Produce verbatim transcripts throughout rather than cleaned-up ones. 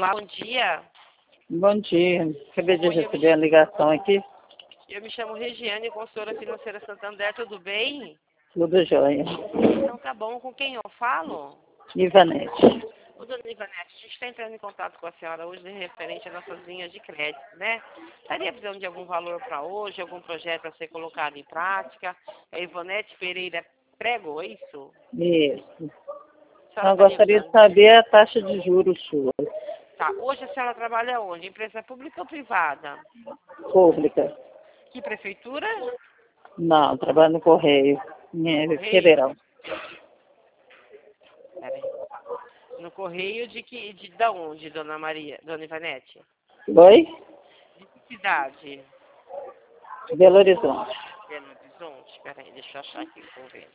Olá, bom dia. Bom dia. Acabei de Oi, eu receber a ligação aqui. Eu me chamo Regiane, consultora financeira Santander, tudo bem? Tudo jóia. Então tá bom, com quem eu falo? Ivanete. Ô, dona Ivanete, a gente está entrando em contato com a senhora hoje referente às nossas linhas de crédito, né? Estaria precisando de algum valor para hoje, algum projeto para ser colocado em prática? É Ivanete Pereira Prego, é isso? Isso. A senhora Eu estaria gostaria de precisando? saber a taxa de juros sua. Tá, hoje a senhora trabalha onde? Empresa pública ou privada? Pública. Que prefeitura? Não, trabalho no Correio. É Correio? federal. Peraí. No correio de que de da onde, dona Maria, dona Ivanete? Oi? De que cidade? Belo Horizonte. Belo Horizonte? Peraí, deixa eu achar aqui, vou ver.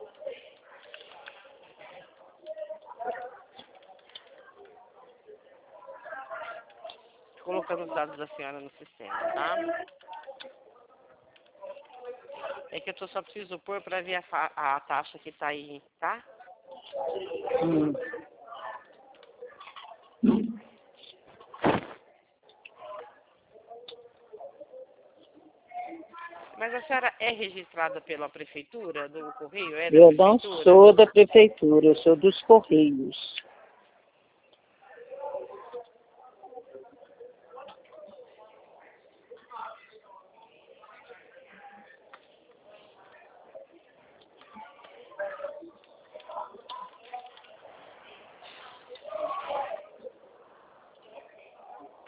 Tô colocando os dados da senhora no sistema, tá? É que eu tô, só preciso pôr para ver a, fa- a taxa que tá aí, tá? Hum. Mas a senhora é registrada pela prefeitura do correio? É da Eu não prefeitura? sou da prefeitura, eu sou dos Correios.